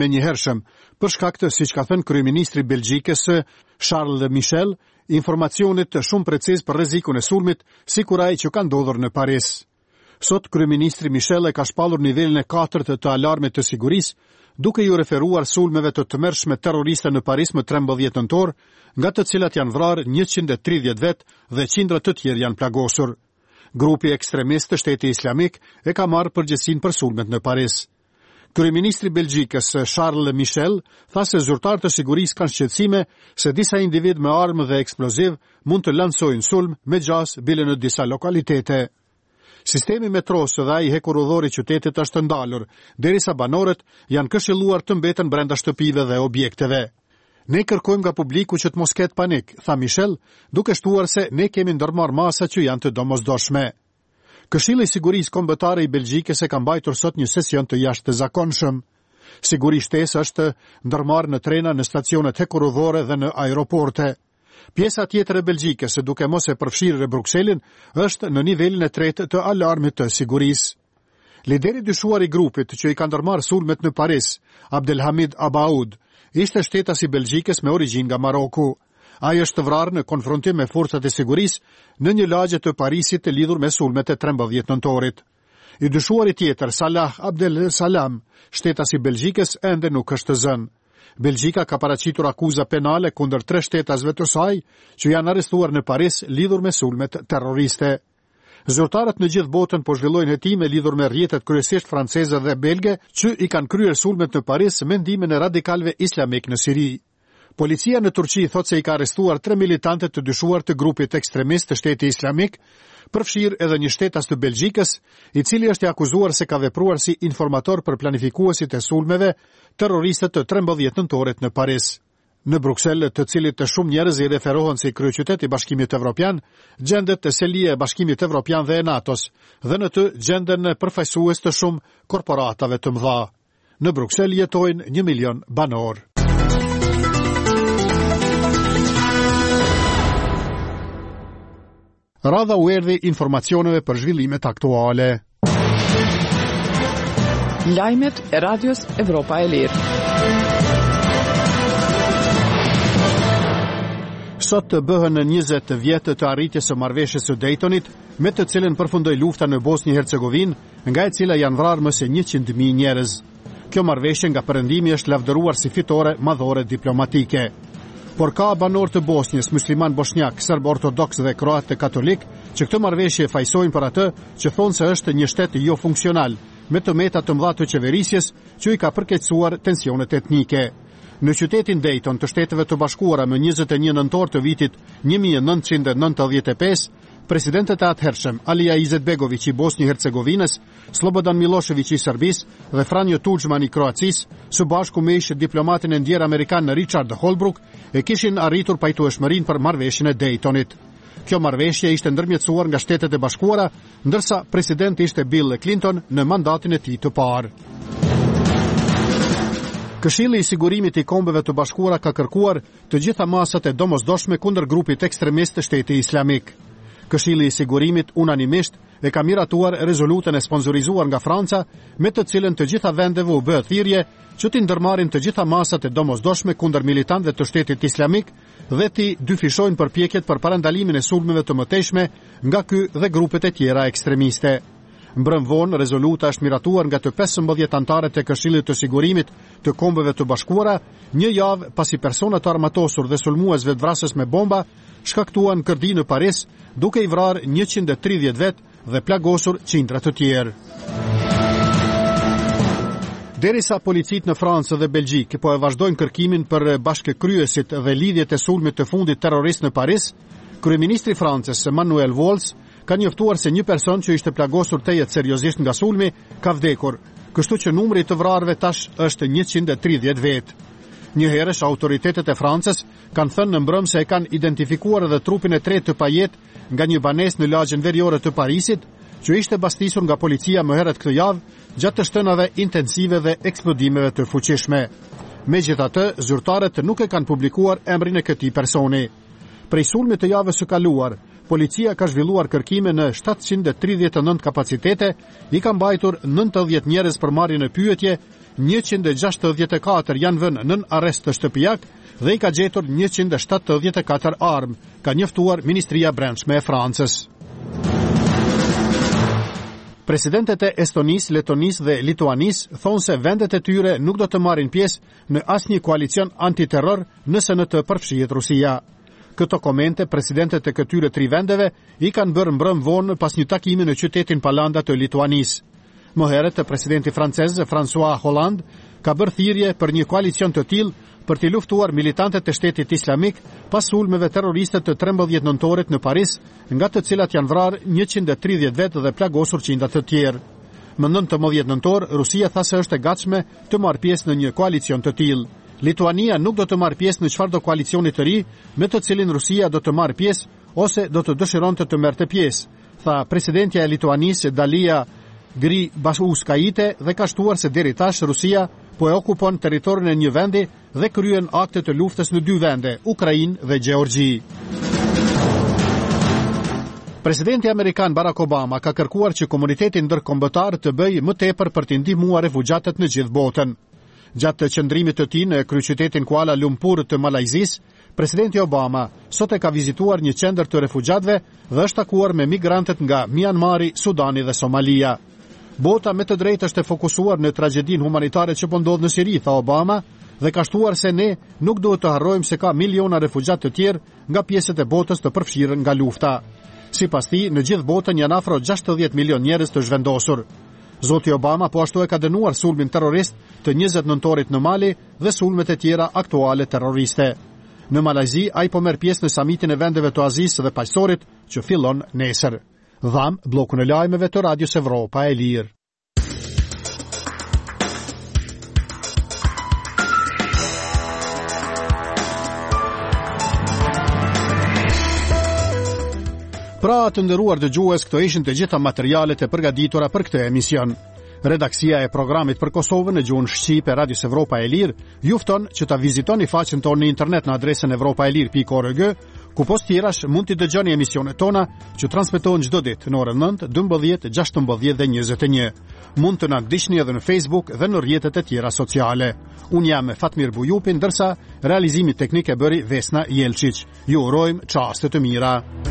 menjëhershëm, për shkak të, siç ka thënë kryeministri Belgjikës Charles Michel, informacionet të shumë preciz për rrezikun e sulmit, sikuraj që ka ndodhur në Paris. Sot kryeministri Michel e ka shpallur nivelin e 4 të alarmit të sigurisë, duke ju referuar sulmeve të tmerrshme terroriste në Paris më 13 nëntor, nga të cilat janë vrarë 130 vet dhe qindra të tjerë janë plagosur. Grupi ekstremist të Shteti Islamik e ka marrë përgjegjësinë për sulmet në Paris. Kryeministri Belgjikës Charles Michel tha se zyrtarët e sigurisë kanë shqetësime se disa individ me armë dhe eksploziv mund të lansojnë sulm me gjas bile në disa lokalitete. Sistemi metros dhe ai hekurudhor i qytetit është ndalur, derisa banorët janë këshilluar të mbeten brenda shtëpive dhe objekteve. Ne kërkojmë nga publiku që të mos ketë panik, tha Michel, duke shtuar se ne kemi ndërmarrë masa që janë të domosdoshme. Këshilli i Sigurisë Kombëtare i Belgjikës e ka mbajtur sot një sesion të jashtëzakonshëm. Siguri shtesë është ndërmarrë në trena, në stacionet hekurudhore dhe në aeroporte. Pjesa tjetër e Belgjikës, duke mos e përfshirë Brukselin, është në nivelin e 3 të alarmit të sigurisë. Lideri dyshuar i grupit që i ka ndërmarrë sulmet në Paris, Abdelhamid Abaoud, ishte shtetas i Belgjikës me origjinë nga Maroku. Ai është vrarë në konfrontim me forcat e sigurisë në një lagje të Parisit të lidhur me sulmet e 13 nëntorit. I dyshuari tjetër, Salah Abdel Salam, shtetas i Belgjikës, ende nuk është zënë. Belgjika ka paraqitur akuza penale kundër 3 shtetasve të saj që janë arrestuar në Paris lidhur me sulmet terroriste. Zyrtarët në gjithë botën po zhvillojnë hetime lidhur me rrjetet kryesisht franceze dhe belge që i kanë kryer sulmet në Paris me ndikimin e radikalëve islamik në Siri. Policia në Turqi thot se i ka arrestuar 3 militantë të dyshuar të grupit ekstremist të Shteti Islamik, përfshirë edhe një shtetas të Belgjikës, i cili është i akuzuar se ka vepruar si informator për planifikuesit e sulmeve terroriste të 13 nëntorit në Paris. Në Bruksel, të cilit të shumë njerëz i referohen si kryeqytet i Bashkimit Evropian, gjendet selia e Bashkimit Evropian dhe e NATO-s, dhe në të gjenden përfaqësues të shumë korporatave të mëdha. Në Bruksel jetojnë 1 milion banor. Radha u erdhi informacioneve për zhvillimet aktuale. Lajmet e Radios Evropa e Lirë. Sot të bëhen 20 vjet të arritjes së marrëveshjes së Daytonit, me të cilën përfundoi lufta në Bosnjë-Hercegovinë, nga e cila janë vrarë më se 100.000 njerëz. Kjo marrëveshje nga perëndimi është lavdëruar si fitore madhore diplomatike. Por ka banor të Bosnjës, musliman bosnjak, serb ortodoks dhe kroat katolik, që këtë marrëveshje fajsojnë për atë që thonë se është një shtet jo funksional, me të meta të mëdha të qeverisjes që i ka përkeqësuar tensionet etnike. Në qytetin Dayton të Shteteve të Bashkuara më 21 nëntor të vitit 1995, presidentët e atëhershëm Alija Izetbegović i Bosnjë-Hercegovinës, Slobodan Milošević i Serbisë dhe Franjo Tudjman i Kroacisë, së bashku me ish diplomatin e ndjer amerikan Richard Holbrooke, e kishin arritur pajtueshmërinë për marrëveshjen e Daytonit. Kjo marrëveshje ishte ndërmjetësuar nga Shtetet e Bashkuara, ndërsa presidenti ishte Bill Clinton në mandatin e tij të parë. Këshilli i Sigurimit i Kombeve të Bashkuara ka kërkuar të gjitha masat e domosdoshme kundër grupit ekstremist të Shteti Islamik. Këshilli i Sigurimit unanimisht e ka miratuar rezolutën e sponsorizuar nga Franca, me të cilën të gjitha vendeve u bë thirrje që t'i ndërmarrin të gjitha masat e domosdoshme kundër militantëve të Shtetit Islamik dhe t'i dyfishojnë përpjekjet për parandalimin e sulmeve të mëtejshme nga ky dhe grupet e tjera ekstremiste. Mbrëm vonë, rezoluta është miratuar nga të 15 antarët e Këshillit të Sigurimit të Kombeve të Bashkuara, një javë pasi persona të armatosur dhe sulmues vetvrasës me bomba shkaktuan kërdi në Paris, duke i vrarë 130 vet dhe plagosur qindra të tjerë. Derisa policit në Francë dhe Belgjik po e vazhdojnë kërkimin për bashkëkryesit dhe lidhjet e sulmit të fundit terrorist në Paris, kryeministri francez Manuel Valls ka njoftuar se një person që ishte plagosur tejet seriozisht nga sulmi ka vdekur, kështu që numri të vrarëve tash është 130 vet. Njëherësh autoritetet e Francës kanë thënë në mbrëm se e kanë identifikuar edhe trupin e tretë të pajet nga një banesë në lagjen veriore të Parisit, që ishte bastisur nga policia më herët këtë javë gjatë të shtënave intensive dhe eksplodimeve të fuqishme. Megjithatë, zyrtarët nuk e kanë publikuar emrin e këtij personi. Prej sulmit të javës së kaluar, policia ka zhvilluar kërkime në 739 kapacitete, i ka mbajtur 90 njerëz për marrjen e pyetje, 164 janë vënë nën arrest të shtëpiak dhe i ka gjetur 174 armë, ka njoftuar Ministria e Brendshme e Francës. Presidentet e Estonis, Letonis dhe Lituanis thonë se vendet e tyre nuk do të marrin pjesë në asnjë koalicion antiterror nëse në të përfshihet Rusia. Këto komente presidentet e këtyre 3 vendeve i kanë bërë mbrëm vonë pas një takimi në qytetin Palanda të Lituanis. Më herët presidenti francez François Hollande ka bërë thirrje për një koalicion të tillë për të luftuar militantët e Shtetit Islamik pas sulmeve terroriste të 13 nëntorit në Paris, nga të cilat janë vrarë 130 vetë dhe plagosur qindra të tjerë. Më 19 nëntor, Rusia tha se është e gatshme të marrë pjesë në një koalicion të tillë. Lituania nuk do të marrë pjesë në çfarëdo koalicioni të ri me të cilin Rusia do të marrë pjesë ose do të dëshironte të merrte pjesë, tha presidentja e Lituanisë Dalia Grybauskaite dhe ka shtuar se deri tash Rusia po e okupon territorin e një vendi dhe kryen akte të luftës në 2 vende, Ukrainë dhe Gjeorgji. Presidenti amerikan Barack Obama ka kërkuar që komuniteti ndërkombëtar të bëjë më tepër për të ndihmuar refugjatët në gjithë botën. Gjatë qëndrimit të tij në kryeqytetin Kuala Lumpur të Malajzisë, presidenti Obama sot e ka vizituar një qendër të refugjatëve dhe është takuar me migrantët nga Myanmari, Sudani dhe Somalia. Bota me të drejtë është e fokusuar në tragjedinë humanitare që po ndodh në Siri, tha Obama, dhe ka shtuar se ne nuk duhet të harrojmë se ka miliona refugjatë të tjerë nga pjesët e botës të përfshirën nga lufta. Sipas tij, në gjithë botën janë afro 60 milion njerëz të zhvendosur. Zoti Obama po ashtu e ka dënuar sulmin terrorist të 20 nëntorit në Mali dhe sulmet e tjera aktuale terroriste. Në Malajzi, ai po merr pjesë në samitin e vendeve të Azisë dhe Paqësorit që fillon nesër. Dham bllokun e lajmeve të Radios Evropa e Lirë. Pra të nderuar dëgjues, këto ishin të gjitha materialet e përgatitura për këtë emision. Redaksia e programit për Kosovën në gjuhën shqipe Radios Evropa e Lirë ju fton që ta vizitoni faqen tonë në internet në adresën evropaelir.org, ku post tjerash mund të dëgjoni emisionet tona që transmetohen çdo ditë në orën 9, 12, 16 dhe 21. Mund të na ndiqni edhe në Facebook dhe në rrjetet e tjera sociale. Unë jam Fatmir Bujupi, ndërsa realizimi teknik e bëri Vesna Jelčić. Ju urojmë çaste të mira.